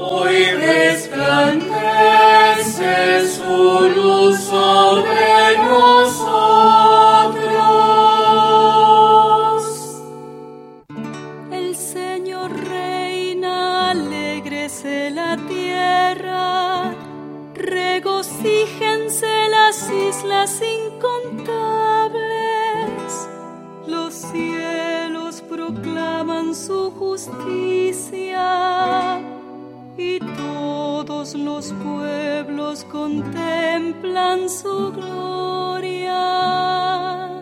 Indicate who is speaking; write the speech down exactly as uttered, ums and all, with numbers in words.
Speaker 1: Hoy resplandece su luz sobre nosotros.
Speaker 2: El Señor reina, alégrese la tierra, regocíjense las islas incontables. Los cielos proclaman su justicia y todos los pueblos contemplan su gloria.